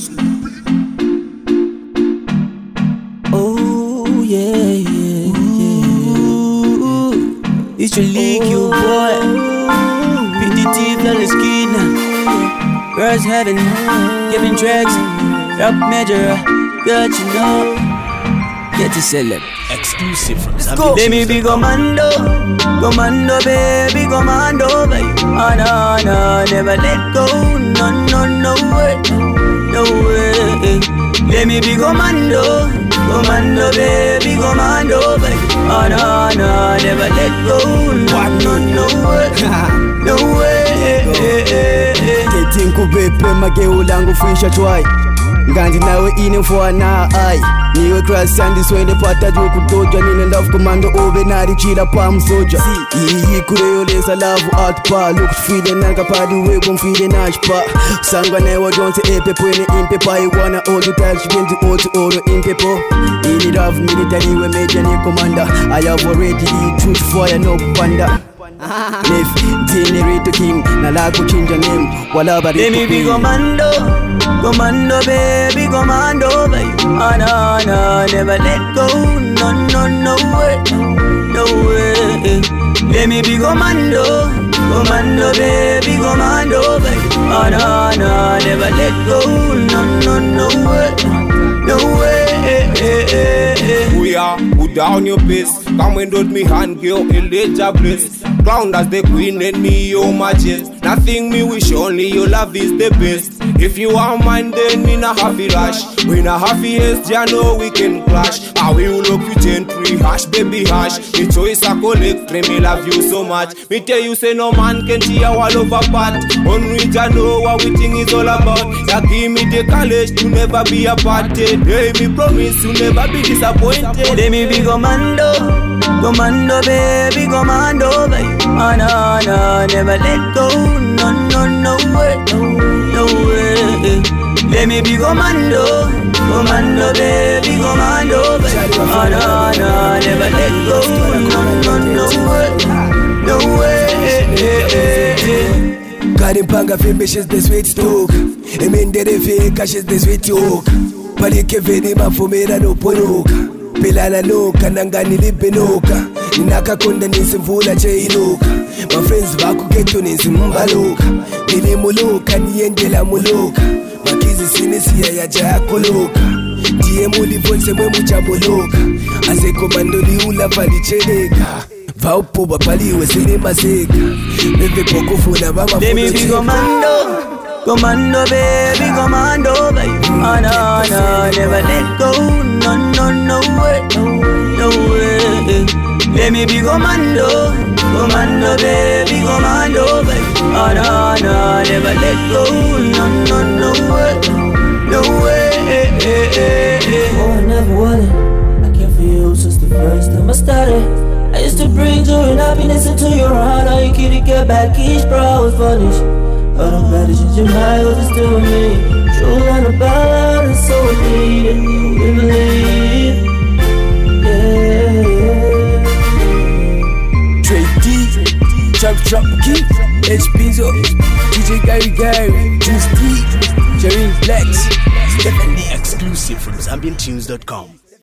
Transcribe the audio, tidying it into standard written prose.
Oh yeah, yeah, yeah. It's your league, you boy. PDT, flawless skin. Girls heaven, giving tracks. Rock major, got you know. Get to celeb. Exclusive from Zambia. Let me be commando, commando baby, commando baby. Oh no, no, never let go. No, no, no way, no way. Let me be commando, commando baby, commando baby. Oh no, no, never let go. No, no, no way, no way. Tetinku bepe mageu langu fisha twai. Ngandi nawe ine fwana ai. Niwe cross and this way the pata jo kutoja nine love commando obe nari chila palm soja. Iyi kureyo lesa love out pa look feeling nanga pa the way gon feeling ash pa. Sangwa never don't say epe pwene impe pa I wanna all the time she been to all to oro impe po. Ini love military we major ni commander. I have already the truth fire no panda. Nef generate king na la kuchinja name wala bari. Let me be commando, commando baby, commando baby. Oh no, no, never let go. No, no, no way, no way. Let me be commando, commando baby, commando baby. Oh no, no, never let go. No, no, no way, no way. We are put down your best. Come and hold me hand, girl, a later bliss. Crowned as the queen and me your majesty. Nothing me wish, only your love is the best. If you are mine, then me na have it rush. We na have it, ya know we can clash. I will look you gently, hash baby hash. Me choice I collect, me love you so much. Me tell you say no man can tear all over part. On which I know what we think is all about. Ya give me the college to never be apart. Hey, me promise to never be disappointed. Let me be commando, commando baby, commando baby. Oh no, no, never let go. No, no, no way, no way. Let me be commando, commando baby, commando baby. Oh no, no, never let go. No, no, no way, no way. Karimpanga fembe she's the sweet talk. Emendere feka she's the sweet talk. Palike veni mafumera no poroka. Pelala loka nangani libenoka. Ninaka konda nisimvula cheiloka. My friends baku geto nisimbaloka. Nilimuluka niendela muluka. Makizi sinisiya ya jakoloka. Diye mulivonse mwe muchaboloka. Ase komando liula valicheleka. Vaupo bapaliwe sinimaseka. Bebe poko funa bama Let me be commando, commando baby, commando baby. Oh no, no, never let go. No, no, no way, no way. Let me be commando, commando baby, commando baby. Oh no, no, never let go. No, no, no way, no way. Oh, I never wanted. I care for you since the first time I started. I used to bring joy and happiness into your heart. All you couldn't get back each bro, I was vanished. But I'm glad that you change my life, it's still me. True and a bad and so needed. We believe, yeah. Trey D, Chop Key, HPzo, DJ Gary, Juice D, Jerry Flex, Stephanie. Exclusive from ZambianTunes.com.